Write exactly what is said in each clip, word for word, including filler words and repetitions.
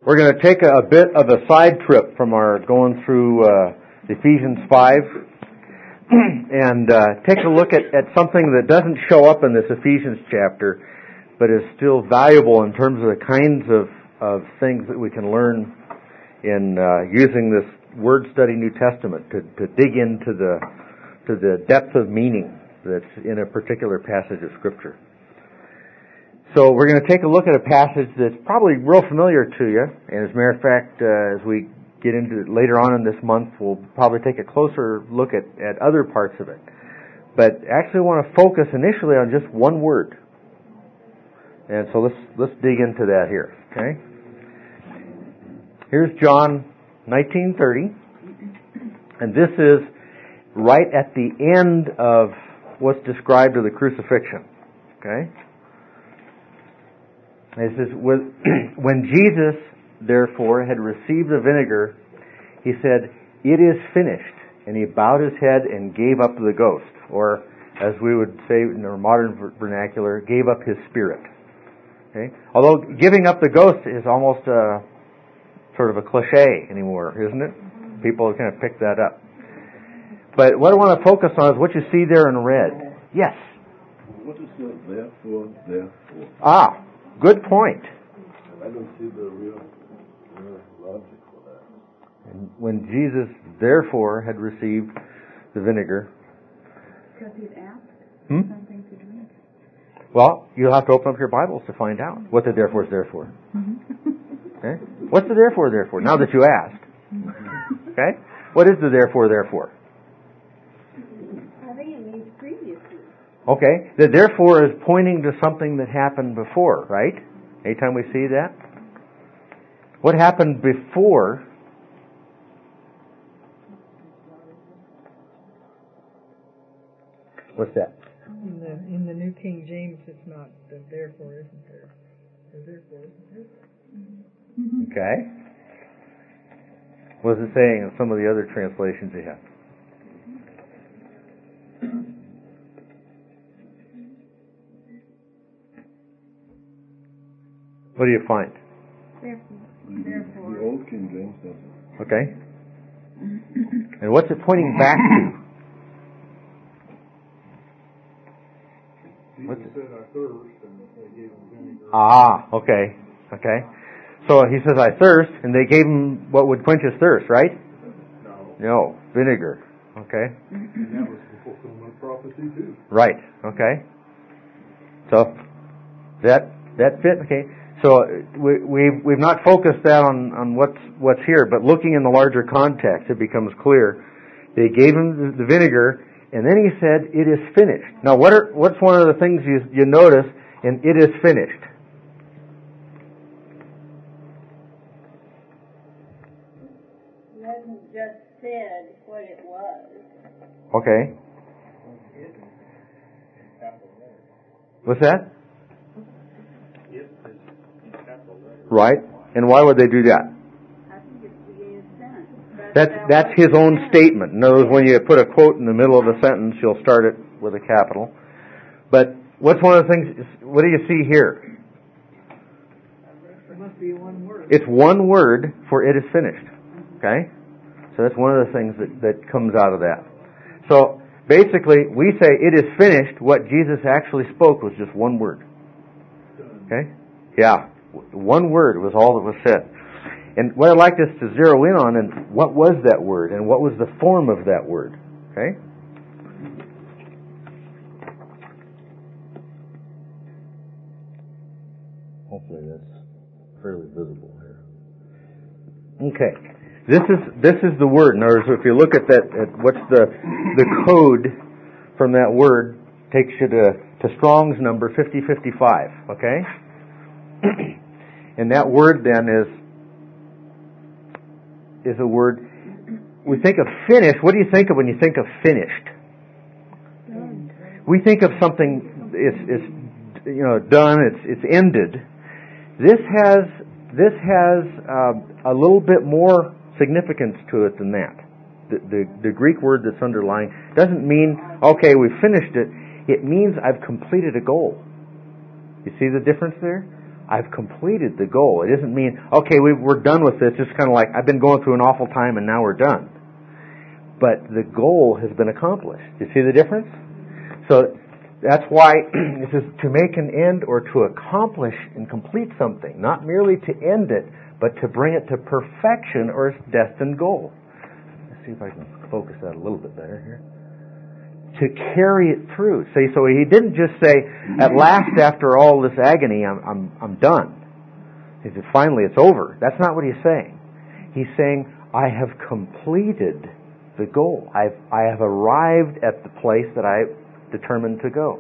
We're going to take a, a bit of a side trip from our going through uh, Ephesians five and uh, take a look at, at something that doesn't show up in this Ephesians chapter, but is still valuable in terms of the kinds of, of things that we can learn in uh, using this Word Study New Testament to, to dig into the to the depth of meaning that's in a particular passage of Scripture. So we're going to take a look at a passage that's probably real familiar to you. And as a matter of fact, uh, as we get into it later on in this month, we'll probably take a closer look at, at other parts of it. But actually want to focus initially on just one word. And so let's let's dig into that here. Okay? Here's John nineteen thirty. And this is right at the end of what's described of the crucifixion. Okay? It says, when Jesus, therefore, had received the vinegar, he said, "It is finished." And he bowed his head and gave up the ghost. Or, as we would say in our modern vernacular, gave up his spirit. Okay? Although giving up the ghost is almost a, sort of a cliche anymore, isn't it? People kind of pick that up. But what I want to focus on is what you see there in red. Yes? What is the therefore, therefore? Ah. Good point. I don't see the real, real logic for that. And when Jesus, therefore, had received the vinegar... Because he'd asked hmm? something to drink. Well, you'll have to open up your Bibles to find out what the therefore is there for. Mm-hmm. Okay? What's the therefore there for? Now that you asked. Okay? What is the therefore there for? I think it means previously. Okay, the therefore is pointing to something that happened before, right? Anytime we see that? What happened before? What's that? In the in the New King James, it's not the therefore isn't there. The therefore isn't there. Okay. What is it saying in some of the other translations you have? What do you find? Therefore. The, Therefore. the old King James doesn't. Okay. And what's it pointing back to? Jesus said, "I thirst," and they gave him vinegar. Ah, okay. Okay. So he says, "I thirst," and they gave him what would quench his thirst, right? No. No, vinegar. Okay. And that was the fulfillment of prophecy, too. Right. Okay. So that that fit. Okay. So we, we've we've not focused that on, on what's what's here, but looking in the larger context, it becomes clear. They gave him the, the vinegar, and then he said, "It is finished." Now, what are what's one of the things you you notice in "it is finished"? He hasn't just said what it was. Okay. What's that? Right. And why would they do that? I think it's the beginning of the sentence. That's that's his own statement. In other words, when you put a quote in the middle of a sentence, you'll start it with a capital. But what's one of the things? What do you see here? It must be one word. It's one word for "it is finished." Okay. So that's one of the things that, that comes out of that. So basically, we say "it is finished." What Jesus actually spoke was just one word. Okay. Yeah. One word was all that was said. And what I'd like us to zero in on is what was that word and what was the form of that word. Okay? Hopefully that's fairly visible here. Okay. This is this is the word. In other words, if you look at that, at what's the the code from that word, takes you to, to Strong's number fifty fifty-five. Okay? And that word then is is a word. We think of finished. What do you think of when you think of finished? We think of something. It's it's you know done. It's it's ended. This has this has uh, a little bit more significance to it than that. The, the the Greek word that's underlying doesn't mean okay we finished it. It means I've completed a goal. You see the difference there? I've completed the goal. It doesn't mean, okay, we, we're done with this. It's kind of like, I've been going through an awful time and now we're done. But the goal has been accomplished. You see the difference? So that's why this is to make an end or to accomplish and complete something. Not merely to end it, but to bring it to perfection or its destined goal. Let's see if I can focus that a little bit better here. To carry it through. See, so he didn't just say, at last, after all this agony, I'm, I'm, I'm done. He said, finally, it's over. That's not what he's saying. He's saying, I have completed the goal. I've, I have arrived at the place that I determined to go.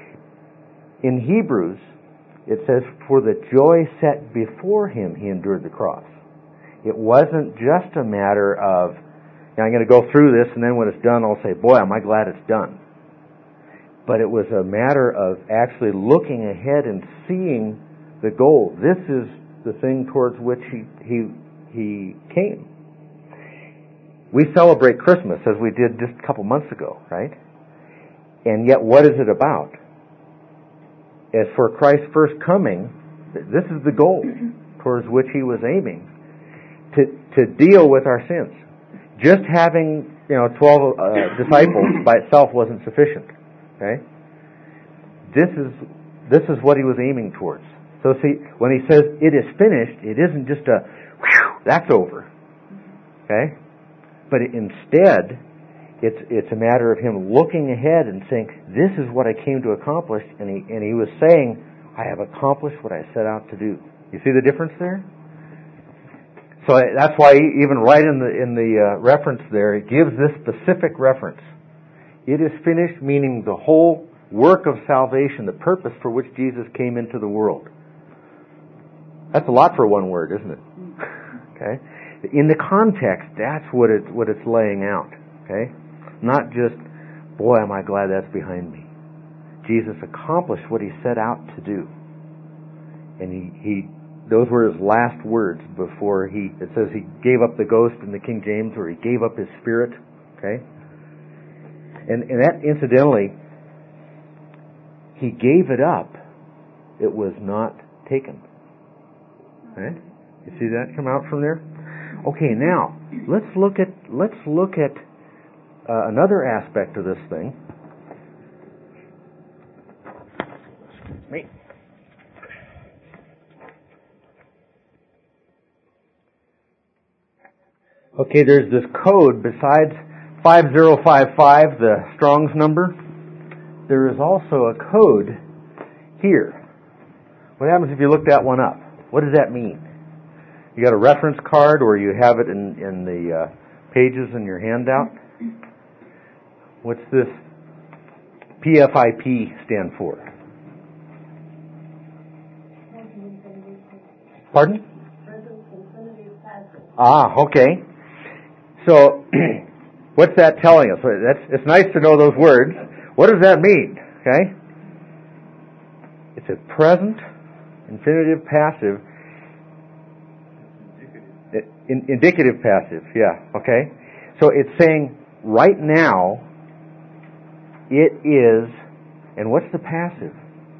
In Hebrews, it says, for the joy set before him, he endured the cross. It wasn't just a matter of, now I'm going to go through this, and then when it's done, I'll say, boy, am I glad it's done. But it was a matter of actually looking ahead and seeing the goal. This is the thing towards which he he he came. We celebrate Christmas, as we did just a couple months ago, right? And yet, what is it about? As for Christ's first coming, this is the goal towards which he was aiming, to to deal with our sins. Just having, you know, twelve uh, disciples by itself wasn't sufficient. Okay? This is this is what he was aiming towards. So see, when he says it is finished, it isn't just a whew, that's over. Okay? But it, instead, it's it's a matter of him looking ahead and saying, this is what I came to accomplish, and he and he was saying, I have accomplished what I set out to do. You see the difference there? So that's why even right in the in the uh, reference there, it gives this specific reference. It is finished, meaning the whole work of salvation, the purpose for which Jesus came into the world. That's a lot for one word, isn't it? Okay. In the context, that's what it what it's laying out. Okay. Not just, boy, am I glad that's behind me. Jesus accomplished what he set out to do, and he he. Those were his last words before he, it says he gave up the ghost in the King James, or he gave up his spirit. Okay? And, and that, incidentally, he gave it up. It was not taken. Okay? You see that come out from there? Okay, now, let's look at, let's look at uh, another aspect of this thing. Excuse me. Okay, there's this code besides five zero five five, the Strong's number. There is also a code here. What happens if you look that one up? What does that mean? You got a reference card, or you have it in, in the uh, pages in your handout? What's this P F I P stand for? Pardon? Ah, okay. So, what's that telling us? That's, it's nice to know those words. What does that mean? Okay? It's a present, infinitive, passive, in, indicative passive, yeah, okay? So it's saying, right now, it is, and what's the passive?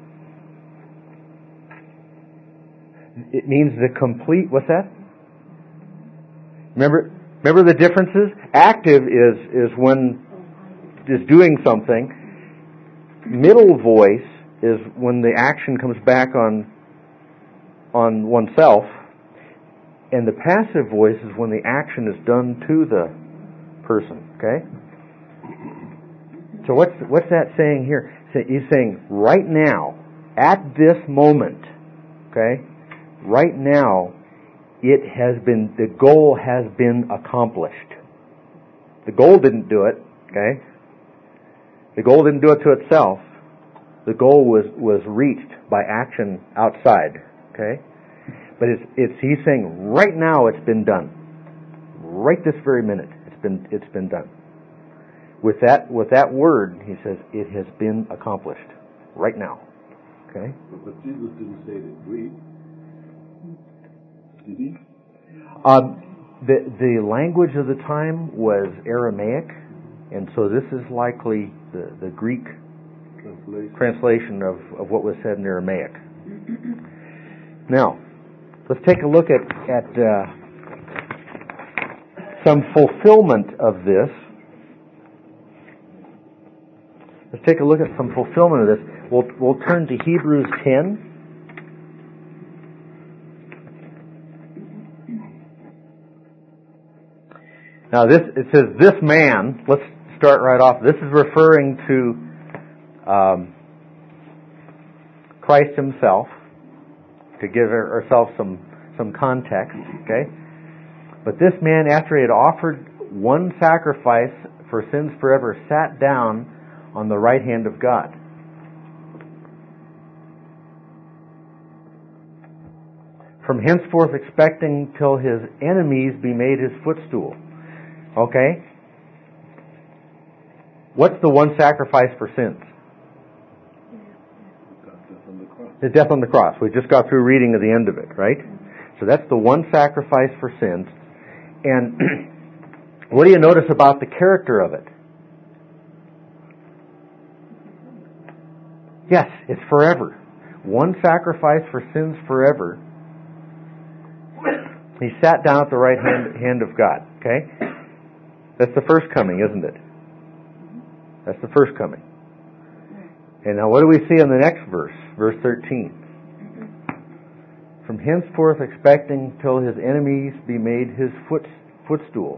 It means the complete, what's that? Remember, remember the differences? Active is, is when, is doing something. Middle voice is when the action comes back on, on oneself. And the passive voice is when the action is done to the person, okay? So what's, what's that saying here? He's saying, right now, at this moment, okay, right now, it has been, the goal has been accomplished. The goal didn't do it, okay? The goal didn't do it to itself. The goal was, was reached by action outside, okay? But it's, it's, he's saying, right now it's been done. Right this very minute, it's been, it's been done. With that, with that word, he says, it has been accomplished. Right now. Okay? But, but Jesus didn't say it in Greek. Did he? Um, the, the language of the time was Aramaic, and so this is likely the, the Greek Translation. translation of, of what was said in Aramaic. Now, let's take a look at, at uh, some fulfillment of this. Let's take a look at some fulfillment of this. We'll, we'll turn to Hebrews ten. Now, this it says, this man, let's start right off. This is referring to um, Christ himself, to give ourselves some, some context, okay? But this man, after he had offered one sacrifice for sins forever, sat down on the right hand of God. From henceforth expecting till his enemies be made his footstool. Okay? What's the one sacrifice for sins? The death on the cross. We just got through reading of the end of it, right? So that's the one sacrifice for sins. And what do you notice about the character of it? Yes, it's forever. One sacrifice for sins forever. He sat down at the right hand, hand of God. Okay? That's the first coming, isn't it? That's the first coming. And now what do we see in the next verse? Verse thirteen. From henceforth expecting till his enemies be made his foot, footstool.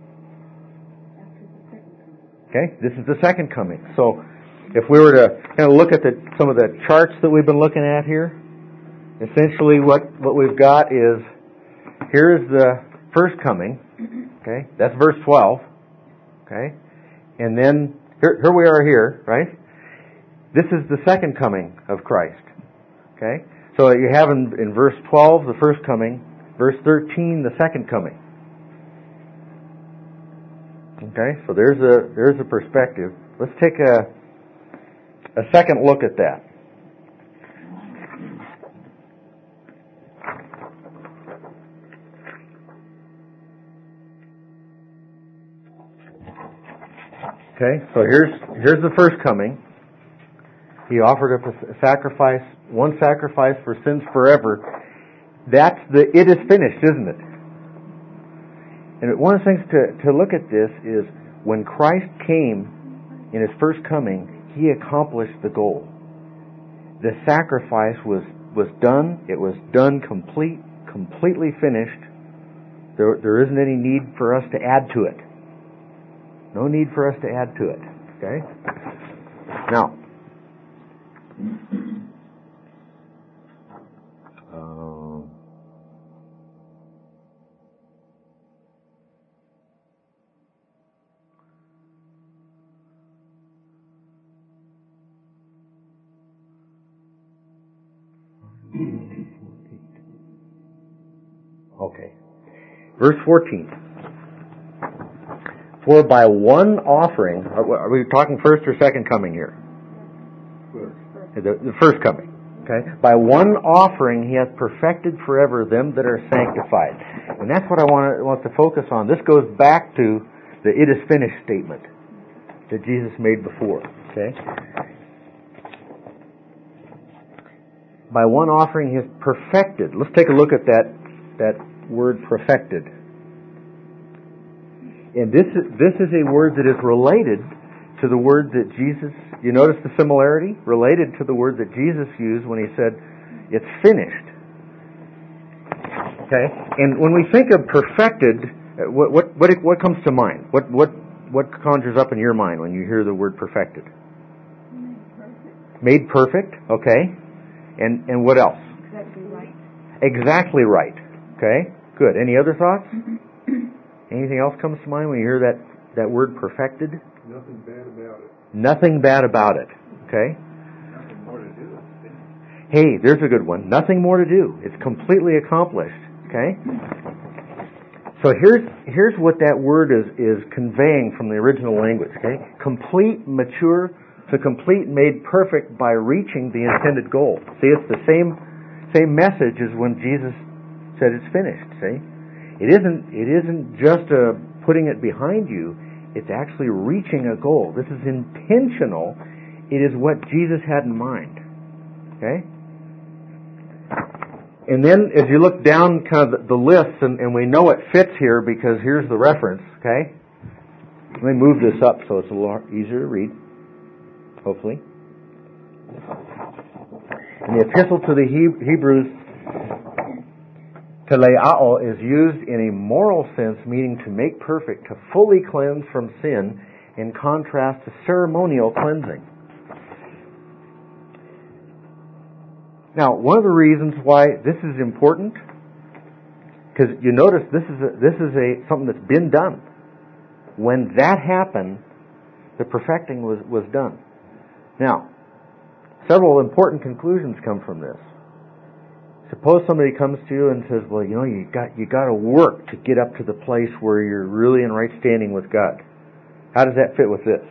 Okay? This is the second coming. So, if we were to kind of look at the, some of the charts that we've been looking at here, essentially what, what we've got is, here's the first coming, okay? That's verse twelve, okay? And then, here, here we are here, right? This is the second coming of Christ, okay? So you have in, in verse twelve, the first coming, verse thirteen, the second coming. Okay, so there's a, there's a perspective. Let's take a, a second look at that. Okay, so here's here's the first coming. He offered up a sacrifice, one sacrifice for sins forever. That's the it is finished, isn't it? And one of the things to, to look at this is when Christ came in his first coming, he accomplished the goal. The sacrifice was, was done. It was done complete, completely finished. There, there isn't any need for us to add to it. No need for us to add to it. Okay? Now, uh, okay. Verse fourteen. For by one offering, are we talking first or second coming here? First. The, the first coming. Okay. By one offering he hath perfected forever them that are sanctified. And that's what I want to, want to focus on. This goes back to the it is finished statement that Jesus made before. Okay. By one offering he hath perfected. Let's take a look at that, that word perfected. And this is, this is a word that is related to the word that Jesus, you notice the similarity? Related to the word that Jesus used when he said, it's finished. Okay? And when we think of perfected, what what what, what comes to mind? What what what conjures up in your mind when you hear the word perfected? Made perfect. Made perfect, okay. And and what else? Exactly right. Exactly right. Okay? Good. Any other thoughts? Anything else comes to mind when you hear that, that word perfected? Nothing bad about it. Nothing bad about it. Okay? Nothing more to do. Hey, there's a good one. Nothing more to do. It's completely accomplished. Okay? So here's here's what that word is, is conveying from the original language. Okay? Complete, mature, to complete, made perfect by reaching the intended goal. See, it's the same same message as when Jesus said it's finished. See? It isn't, it isn't just a putting it behind you. It's actually reaching a goal. This is intentional. It is what Jesus had in mind. Okay? And then as you look down kind of the, the list, and, and we know it fits here because here's the reference, okay? Let me move this up so it's a little easier to read, hopefully. In the epistle to the he- Hebrews, teleao is used in a moral sense, meaning to make perfect, to fully cleanse from sin, in contrast to ceremonial cleansing. Now, one of the reasons why this is important, because you notice this is a, this is a something that's been done. When that happened, the perfecting was, was done. Now, several important conclusions come from this. Suppose somebody comes to you and says, "Well, you know, you got you got to work to get up to the place where you're really in right standing with God." How does that fit with this?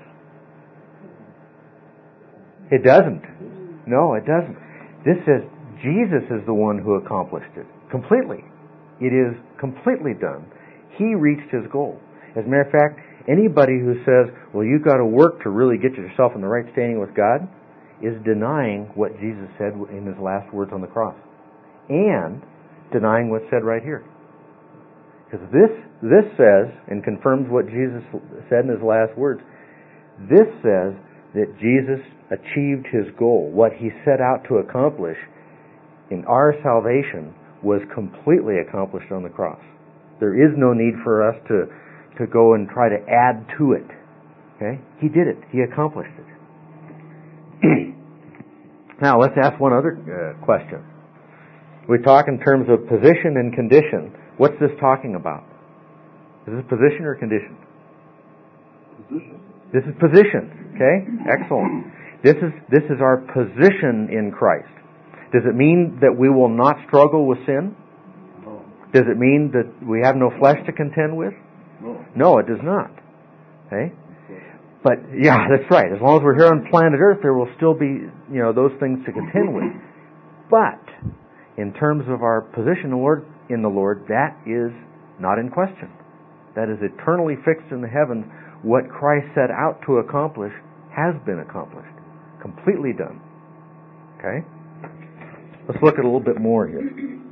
It doesn't. No, it doesn't. This says Jesus is the one who accomplished it completely. It is completely done. He reached his goal. As a matter of fact, anybody who says, "Well, you've got to work to really get yourself in the right standing with God," is denying what Jesus said in his last words on the cross, and denying what's said right here. Because this this says, and confirms what Jesus said in his last words, this says that Jesus achieved his goal. What he set out to accomplish in our salvation was completely accomplished on the cross. There is no need for us to, to go and try to add to it. Okay? He did it. He accomplished it. Now, let's ask one other uh, question. We talk in terms of position and condition. What's this talking about? Is this position or condition? Position. This is position. Okay? Excellent. This is this is our position in Christ. Does it mean that we will not struggle with sin? No. Does it mean that we have no flesh to contend with? No. No, it does not. Okay? But, yeah, that's right. As long as we're here on planet Earth, there will still be, you know, those things to contend with. But, in terms of our position in the Lord, that is not in question. That is eternally fixed in the heavens. What Christ set out to accomplish has been accomplished. Completely done. Okay? Let's look at a little bit more here.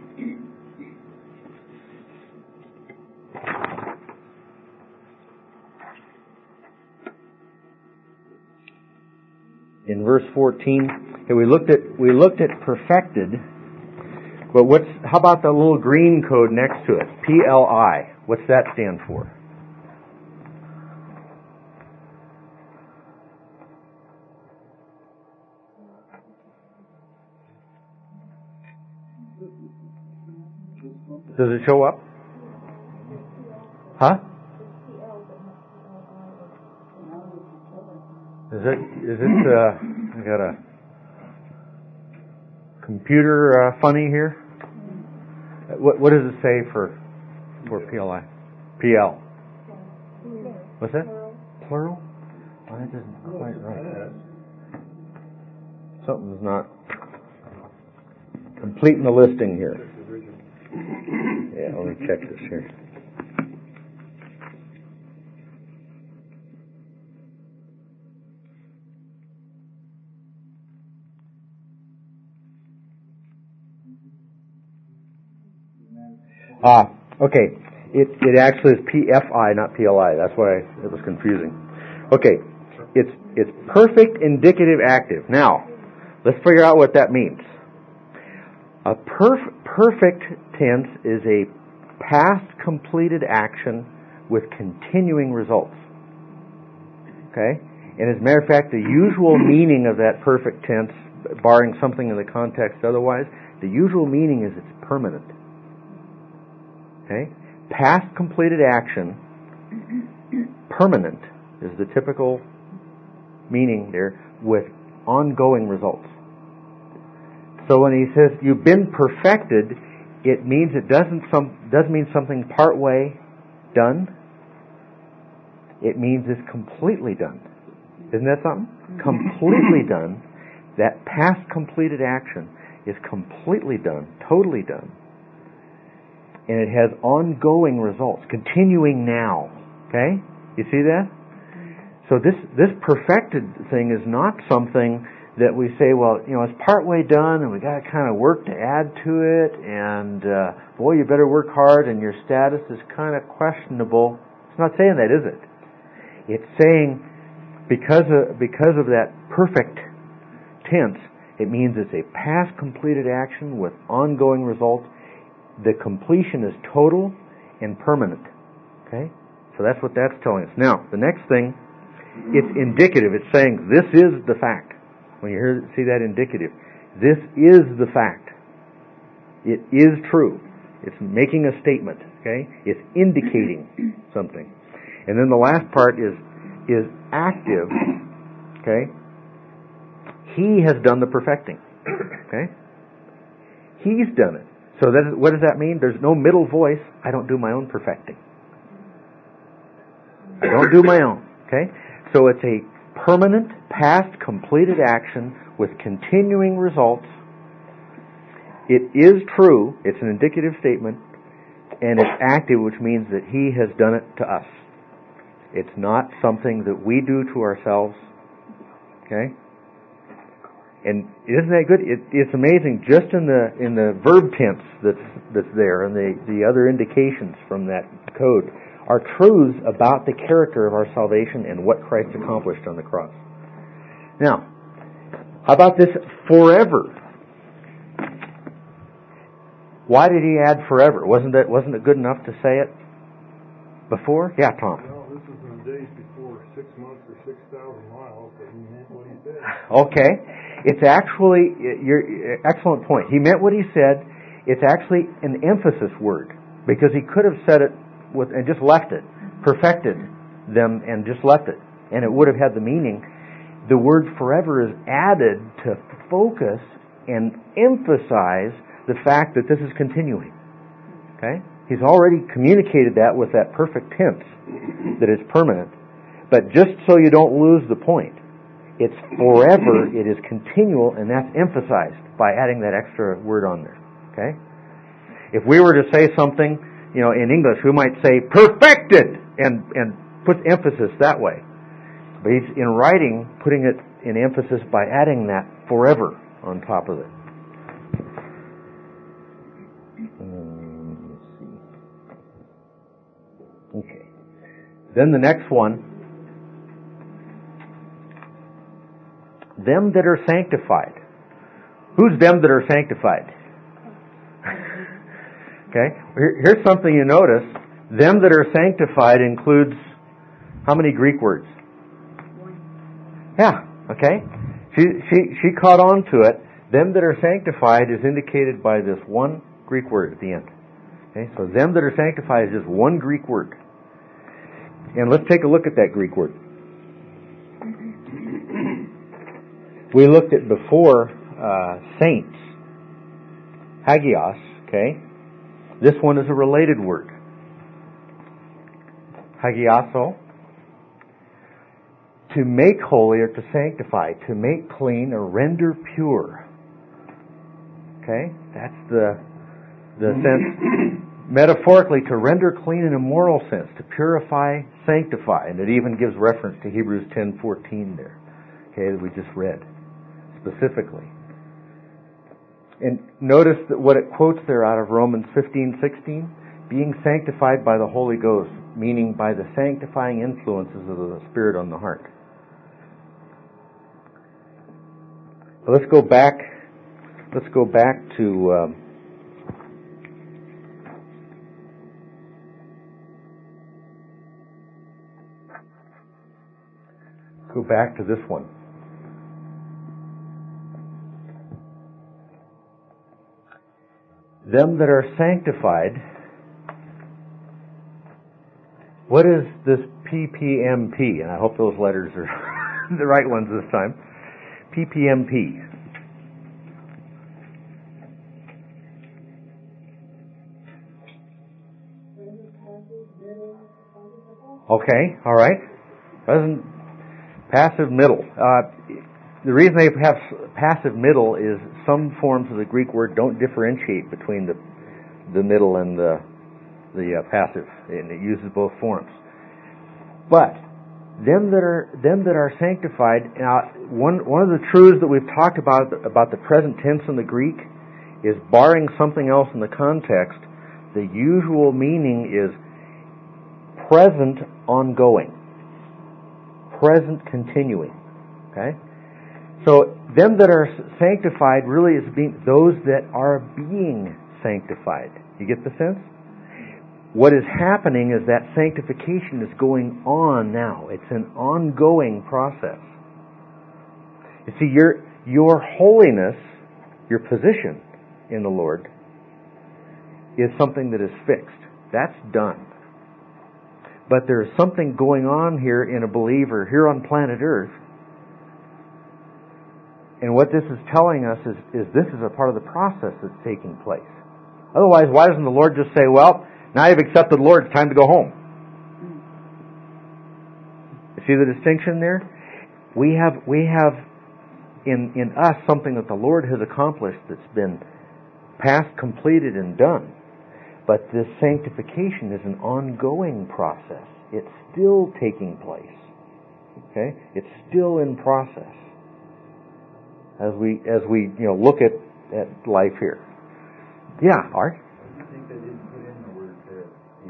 In verse fourteen, okay, we looked at we looked at perfected, but what's how about the little green code next to it? P L I. What's that stand for? Does it show up? Huh? Is it, is it, uh, I got a computer uh, funny here? What, what does it say for, for P L I? P L. What's that? Plural? Oh, that isn't quite right. Something's not completing the listing here. Yeah, let me check this here. Ah, okay. It it actually is P F I, not P L I. That's why it was confusing. Okay, it's it's perfect indicative active. Now, let's figure out what that means. A perf- perfect tense is a past completed action with continuing results. Okay? And as a matter of fact, the usual meaning of that perfect tense, barring something in the context otherwise, the usual meaning is it's permanent. Okay? Past completed action, permanent, is the typical meaning there, with ongoing results. So when he says you've been perfected, it means it doesn't some doesn't mean something part way done. It means it's completely done. Isn't that something? Completely done. That past completed action is completely done, totally done. And it has ongoing results, continuing now. Okay? You see that? So this this perfected thing is not something that we say, well, you know, it's partway done and we got kind of work to add to it, and uh, boy, you better work hard and your status is kind of questionable. It's not saying that, is it? It's saying because of, because of that perfect tense, it means it's a past completed action with ongoing results. The completion is total and permanent. Okay? So that's what that's telling us. Now, the next thing, it's indicative. It's saying this is the fact. When you hear see that indicative, this is the fact. It is true. It's making a statement. Okay? It's indicating something. And then the last part is is active. Okay? He has done the perfecting. Okay? He's done it. So that is, what does that mean? There's no middle voice. I don't do my own perfecting. I don't do my own. Okay? So it's a permanent, past, completed action with continuing results. It is true. It's an indicative statement. And it's active, which means that He has done it to us. It's not something that we do to ourselves. Okay? And isn't that good? It, it's amazing. Just in the in the verb tense that's that's there, and the, the other indications from that code are truths about the character of our salvation and what Christ accomplished on the cross. Now, how about this forever? Why did He add forever? Wasn't that wasn't it good enough to say it before? Yeah, Tom. Well, this is in the days before six months or six thousand miles, but He meant what He said. Okay. It's actually, your excellent point. He meant what He said. It's actually an emphasis word, because He could have said it with and just left it, perfected them and just left it, and it would have had the meaning. The word forever is added to focus and emphasize the fact that this is continuing. Okay? He's already communicated that with that perfect tense, that it's permanent. But just so you don't lose the point, it's forever, it is continual, and that's emphasized by adding that extra word on there. Okay? If we were to say something, you know, in English, we might say perfected, and and put emphasis that way. But he's in writing putting it in emphasis by adding that forever on top of it. Um, let's see. Okay. Then the next one. Them that are sanctified. Who's them that are sanctified? Okay. Here's something you notice. Them that are sanctified includes how many Greek words? Yeah. Okay. She she she caught on to it. Them that are sanctified is indicated by this one Greek word at the end. Okay. So them that are sanctified is just one Greek word. And let's take a look at that Greek word. We looked at before uh, saints, hagios, okay? This one is a related word. Hagioso, to make holy or to sanctify, to make clean or render pure. Okay? That's the the sense, metaphorically, to render clean in a moral sense, to purify, sanctify. And it even gives reference to Hebrews ten fourteen there, okay, that we just read. Specifically. And notice that what it quotes there out of Romans fifteen sixteen, being sanctified by the Holy Ghost, meaning by the sanctifying influences of the Spirit on the heart. So let's go back. Let's go back to um, go back to this one. Them that are sanctified. What is this P P M P? And I hope those letters are the right ones this time. P P M P. Okay, all right. Doesn't passive middle. Uh, The reason they have passive middle is some forms of the Greek word don't differentiate between the the middle and the the uh, passive, and it uses both forms. But them that are them that are sanctified. Now, one one of the truths that we've talked about about the present tense in the Greek is, barring something else in the context, the usual meaning is present ongoing, present continuing. Okay? So, them that are sanctified really is being those that are being sanctified. You get the sense? What is happening is that sanctification is going on now. It's an ongoing process. You see, your your holiness, your position in the Lord, is something that is fixed. That's done. But there is something going on here in a believer here on planet Earth. And what this is telling us is, is this is a part of the process that's taking place. Otherwise, why doesn't the Lord just say, well, now you've accepted the Lord, it's time to go home? You see the distinction there? We have we have in, in us something that the Lord has accomplished that's been past, completed, and done. But this sanctification is an ongoing process. It's still taking place. Okay? It's still in process. As we as we you know look at, at life here. Yeah, Art? I think they didn't put in the word there.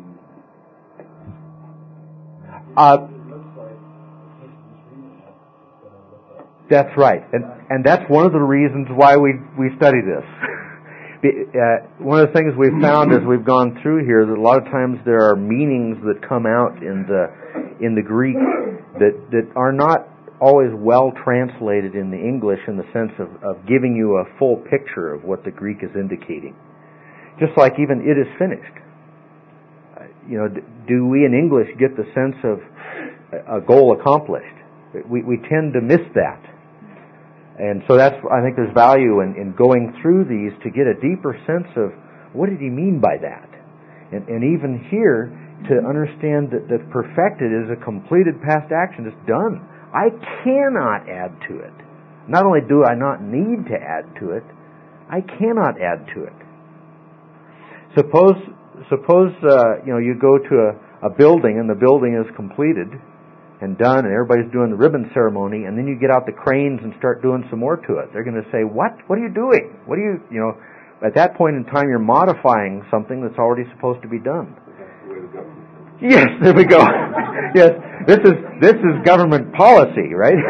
Uh, It looks like, just reading it, it's going to look like. that's right. And and that's one of the reasons why we we study this. Uh, one of the things we've found as we've gone through here, that a lot of times there are meanings that come out in the in the Greek that, that are not always well translated in the English, in the sense of, of giving you a full picture of what the Greek is indicating. Just like even "it is finished." Uh, you know, d- do we in English get the sense of a goal accomplished? We we tend to miss that. And so that's, I think there's value in, in going through these to get a deeper sense of what did he mean by that? And, and even here, to understand that, that perfected is a completed past action. It's done. I cannot add to it. Not only do I not need to add to it, I cannot add to it. Suppose, suppose uh, you know, you go to a, a building and the building is completed and done, and everybody's doing the ribbon ceremony, and then you get out the cranes and start doing some more to it. They're going to say, what? What are you doing? What are you, you know, at that point in time you're modifying something that's already supposed to be done. Yes, there we go. Yes, this is, this is government policy, right?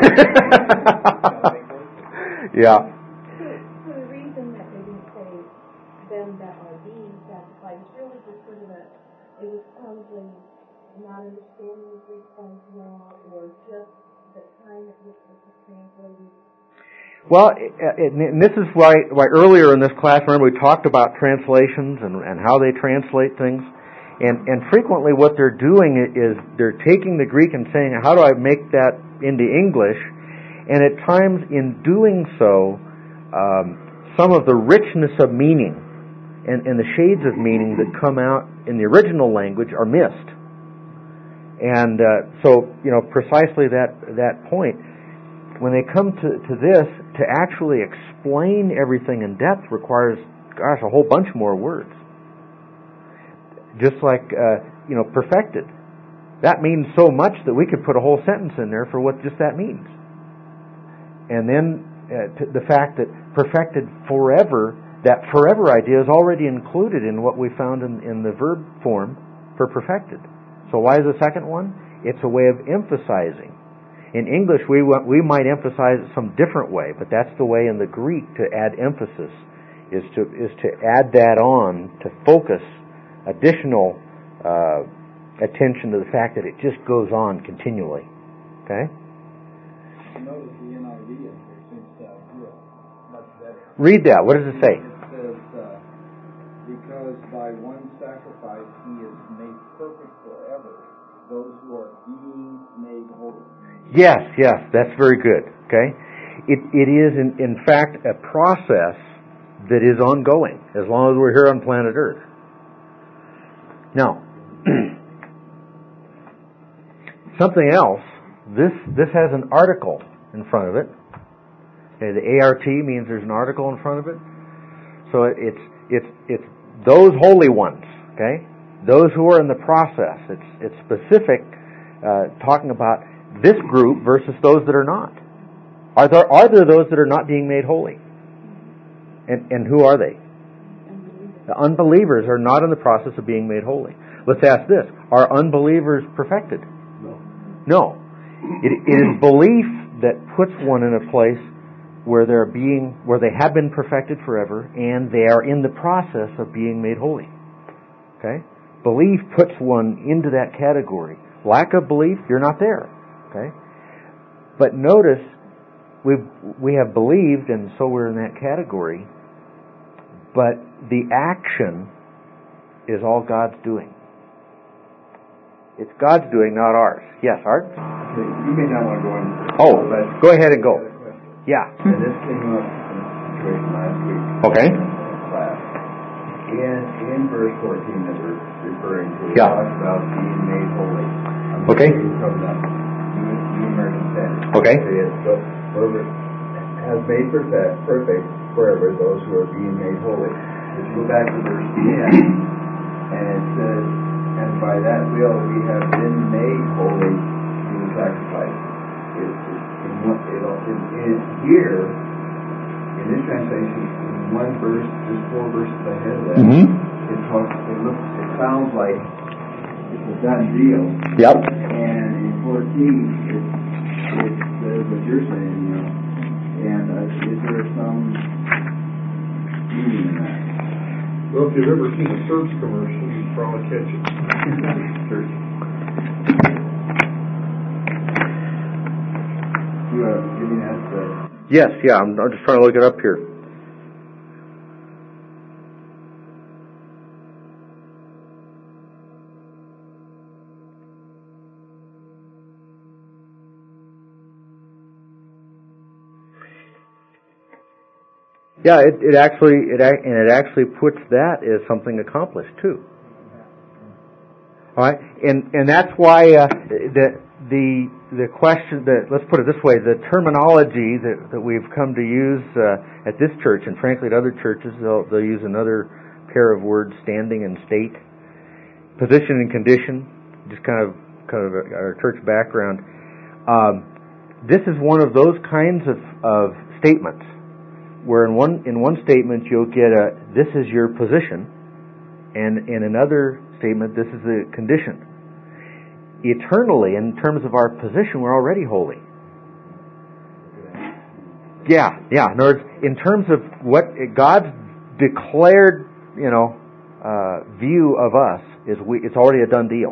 Yeah. So the reason that they didn't say them that are being sacrificed is really just sort of a, it was probably not understanding the Greek as well, or just the time at which it was translated? Well, it, it, and this is why, why earlier in this class, remember, we talked about translations and, and how they translate things. And, and frequently what they're doing is they're taking the Greek and saying, how do I make that into English? And at times in doing so, um, some of the richness of meaning and, and the shades of meaning that come out in the original language are missed. And uh, so, you know, precisely that that point, when they come to, to this, to actually explain everything in depth requires, gosh, a whole bunch more words. Just like, uh, you know, perfected. That means so much that we could put a whole sentence in there for what just that means. And then uh, to the fact that perfected forever, that forever idea is already included in what we found in, in the verb form for perfected. So why is the second one? It's a way of emphasizing. In English, we we might emphasize it some different way, but that's the way in the Greek to add emphasis, is to is to add that on, to focus additional uh, attention to the fact that it just goes on continually. Okay? Notice the N I V in here seems to do it much better. Read that. What does it say? It says, uh, because by one sacrifice he is made perfect forever, those who are being made holy. Yes, yes, that's very good. Okay? It it is in, in fact a process that is ongoing as long as we're here on planet Earth. Now, something else, this this has an article in front of it. Okay, the A R T means there's an article in front of it. So it's it's it's those holy ones, okay? Those who are in the process. It's it's specific, uh, talking about this group versus those that are not? Are there are there those that are not being made holy? And and who are they? The unbelievers are not in the process of being made holy. Let's ask this: are unbelievers perfected? No. No. It, it is belief that puts one in a place where they're being, where they have been perfected forever, and they are in the process of being made holy. Okay? Belief puts one into that category. Lack of belief, you're not there. Okay? But notice, we we have believed, and so we're in that category. But the action is all God's doing. It's God's doing, not ours. Yes, Art? Okay, you may not want to go in. Oh, but go ahead and go. Yeah. And this came up in a situation last week. Okay. In class. In, in verse fourteen that we're referring to, it Yeah. talks about being made holy. I'm Okay. reading from the New, New American Standard. Okay. It says, "But whoever has made perfect, perfect forever those who are being made holy." If you go back to verse ten, and it says, "And by that will we have been made holy through the sacrifice." It, it, in, one, it, in, in here, in this translation, in one verse, just four verses ahead of that, Mm-hmm. it talks. It looks. It sounds like it's a done deal. Yep. And in fourteen, it, it says what you're saying, you know. And uh, is there some meaning in that? Well, if you've ever seen a search commercial, you'd probably catch it. Church. You uh, give me that. Uh, Yes, yeah, I'm, I'm just trying to look it up here. Yeah, it, it actually it ac- and it actually puts that as something accomplished too. All right, and and that's why uh, the the the question that, let's put it this way, the terminology that that we've come to use uh, at this church, and frankly at other churches, they'll they'll use another pair of words: standing and state, position and condition. Just kind of kind of our church background. Um, this is one of those kinds of of statements, where in one in one statement you'll get a "this is your position," and in another statement this is the condition. Eternally, in terms of our position, we're already holy. Yeah, yeah. In other words, in terms of what God's declared, you know, uh, view of us is, we, it's already a done deal.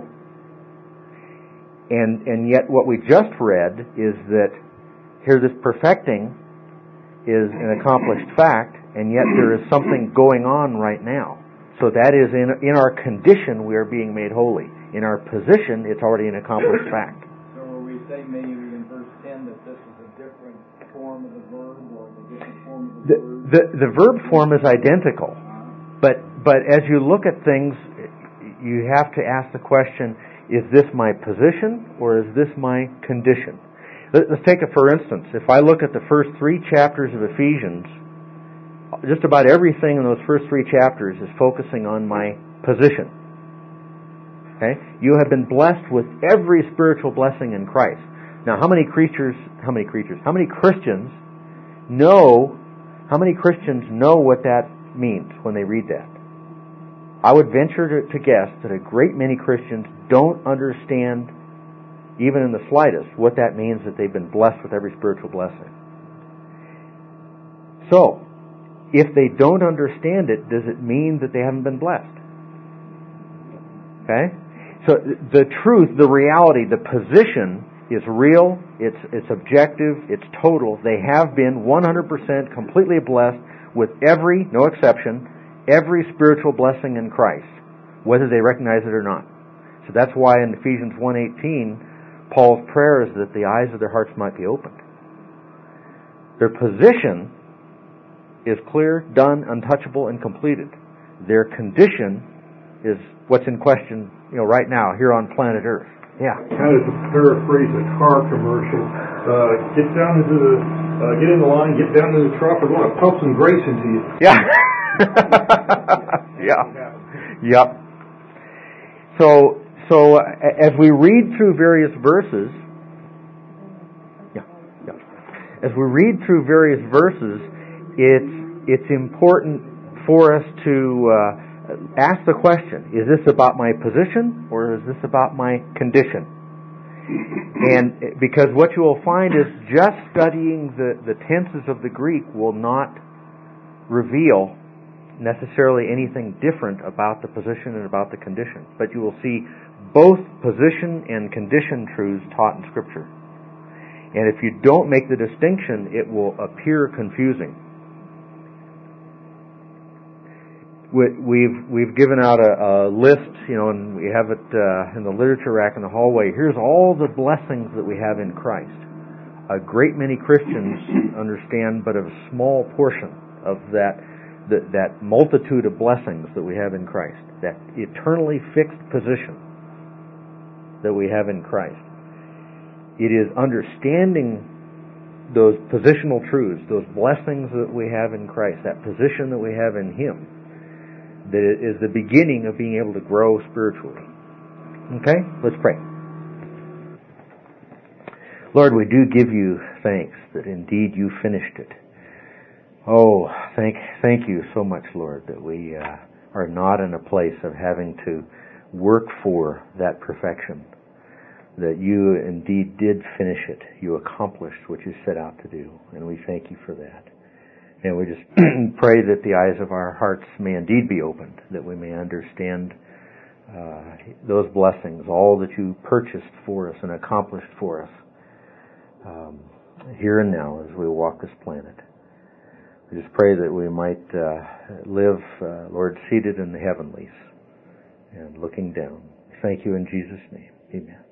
And and yet, what we just read is that here, this perfecting is an accomplished fact, and yet there is something going on right now. So that is in in our condition we are being made holy. In our position, it's already an accomplished fact. So will we say maybe in verse ten that this is a different form of the verb, or a different form of the, The, word? the the verb form is identical, but but as you look at things, you have to ask the question: is this my position or is this my condition? Let's take it for instance. If I look at the first three chapters of Ephesians, just about everything in those first three chapters is focusing on my position. Okay? You have been blessed with every spiritual blessing in Christ. Now, how many creatures, how many creatures, how many Christians know, how many Christians know what that means when they read that? I would venture to, to guess that a great many Christians don't understand, even in the slightest, what that means that they've been blessed with every spiritual blessing. So, if they don't understand it, does it mean that they haven't been blessed? Okay? So the truth, the reality, the position is real, it's it's objective, it's total. They have been one hundred percent completely blessed with every, no exception, every spiritual blessing in Christ, whether they recognize it or not. So that's why in Ephesians one eighteen, Paul's prayer is that the eyes of their hearts might be opened. Their position is clear, done, untouchable, and completed. Their condition is what's in question, you know, right now here on planet Earth. Yeah. Kind of to paraphrase a car commercial, uh, get down into the, uh, get in the line, get down to the truck, we're going to pump some grace into you. Yeah. yeah. Yep. So, so uh, as we read through various verses, as we read through various verses, it's it's important for us to uh, ask the question, is this about my position or is this about my condition? And because what you will find is just studying the, the tenses of the Greek will not reveal necessarily anything different about the position and about the condition. But you will see both position and condition truths taught in Scripture. And if you don't make the distinction, it will appear confusing. We've we've given out a, a list, you know, and we have it uh, in the literature rack in the hallway. Here's all the blessings that we have in Christ. A great many Christians understand but a small portion of that that, that multitude of blessings that we have in Christ, that eternally fixed position that we have in Christ. It is understanding those positional truths, those blessings that we have in Christ, that position that we have in Him, that it is the beginning of being able to grow spiritually. Okay? Let's pray. Lord, we do give you thanks that indeed you finished it. Oh, thank thank you so much, Lord, that we uh, are not in a place of having to work for that perfection, that you indeed did finish it. You accomplished what you set out to do, and we thank you for that. And we just pray that the eyes of our hearts may indeed be opened, that we may understand uh, those blessings, all that you purchased for us and accomplished for us um, here and now as we walk this planet. We just pray that we might uh, live, uh, Lord, seated in the heavenlies and looking down. Thank you in Jesus' name. Amen.